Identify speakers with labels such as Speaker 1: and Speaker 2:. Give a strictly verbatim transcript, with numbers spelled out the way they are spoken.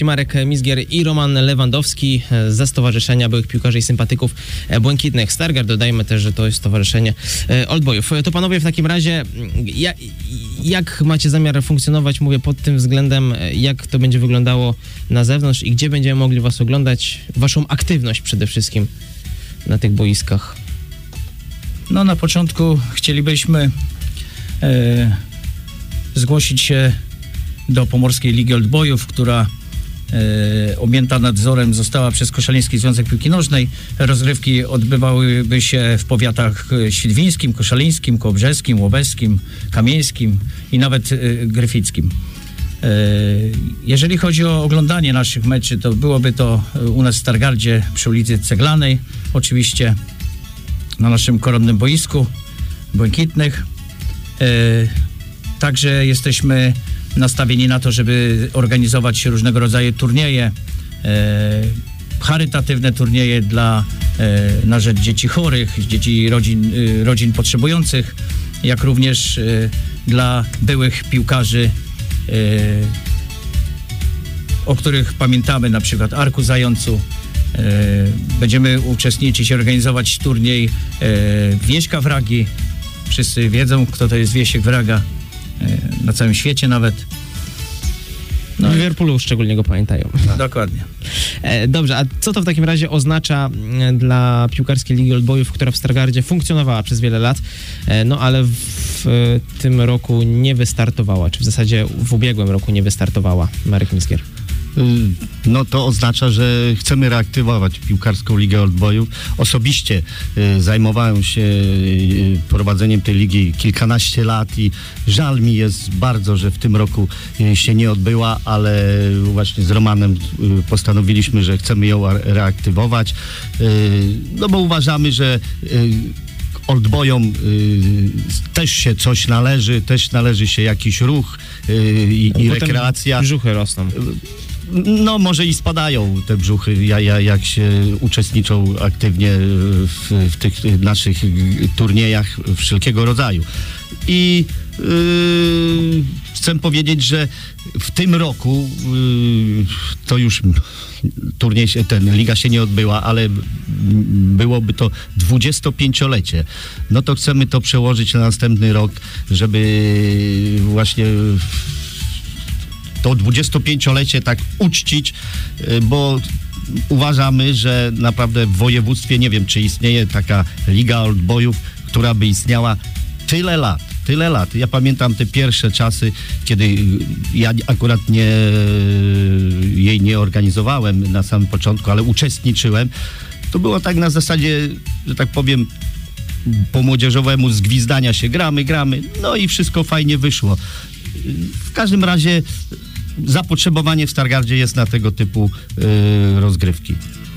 Speaker 1: Marek Mizgier i Roman Lewandowski ze Stowarzyszenia Byłych Piłkarzy i Sympatyków Błękitnych Stargard. Dodajmy też, że to jest Stowarzyszenie Old Boyów. To panowie, w takim razie jak, jak macie zamiar funkcjonować, mówię pod tym względem, jak to będzie wyglądało na zewnątrz i gdzie będziemy mogli was oglądać, waszą aktywność przede wszystkim na tych boiskach?
Speaker 2: No na początku chcielibyśmy e, zgłosić się do Pomorskiej Ligi Old Boyów, która e, objęta nadzorem została przez Koszaliński Związek Piłki Nożnej. Rozgrywki odbywałyby się w powiatach świdwińskim, koszalińskim, kołobrzeskim, łobezkim, kamieńskim i nawet e, gryfickim. E, jeżeli chodzi o oglądanie naszych meczy, to byłoby to u nas w Stargardzie przy ulicy Ceglanej, oczywiście na naszym koronnym boisku Błękitnych. E, także jesteśmy nastawieni na to, żeby organizować różnego rodzaju turnieje, e, charytatywne turnieje dla, e, na rzecz dzieci chorych, dzieci rodzin, e, rodzin potrzebujących, jak również e, dla byłych piłkarzy, e, o których pamiętamy, na przykład Arku Zającu. E, będziemy uczestniczyć i organizować turniej e, Wieśka Wragi. Wszyscy wiedzą, kto to jest Wiesiek Wraga, e, na całym świecie nawet.
Speaker 1: No w Liverpoolu szczególnie go pamiętają.
Speaker 2: No. Dokładnie.
Speaker 1: E, dobrze, a co to w takim razie oznacza e, dla Piłkarskiej Ligi Old Boyów, która w Stargardzie funkcjonowała przez wiele lat, e, no ale w, w e, tym roku nie wystartowała, czy w zasadzie w ubiegłym roku nie wystartowała? Marek Mizgier.
Speaker 3: No to oznacza, że chcemy reaktywować Piłkarską Ligę Old Boyów. Osobiście y, zajmowałem się y, prowadzeniem tej ligi kilkanaście lat i żal mi jest bardzo, że w tym roku y, się nie odbyła, ale właśnie z Romanem y, postanowiliśmy, że chcemy ją reaktywować, y, no bo uważamy, że y, Old Boyom y, też się coś należy, też należy się jakiś ruch y, i, i rekreacja.
Speaker 1: Brzuchy rosną.
Speaker 3: No może i spadają te brzuchy, ja, ja, jak się uczestniczą aktywnie w, w tych naszych turniejach wszelkiego rodzaju. I yy, chcę powiedzieć, że w tym roku yy, to już turniej, się, ten, liga się nie odbyła, ale byłoby to dwudziestopięciolecie. No to chcemy to przełożyć na następny rok, żeby właśnie to dwudziestopięciolecie tak uczcić, bo uważamy, że naprawdę w województwie, nie wiem, czy istnieje taka Liga Old Boyów, która by istniała tyle lat, tyle lat. Ja pamiętam te pierwsze czasy, kiedy ja akurat nie, jej nie organizowałem na samym początku, ale uczestniczyłem. To było tak na zasadzie, że tak powiem, po młodzieżowemu zgwizdania się, gramy, gramy, no i wszystko fajnie wyszło. W każdym razie zapotrzebowanie w Stargardzie jest na tego typu yy, rozgrywki.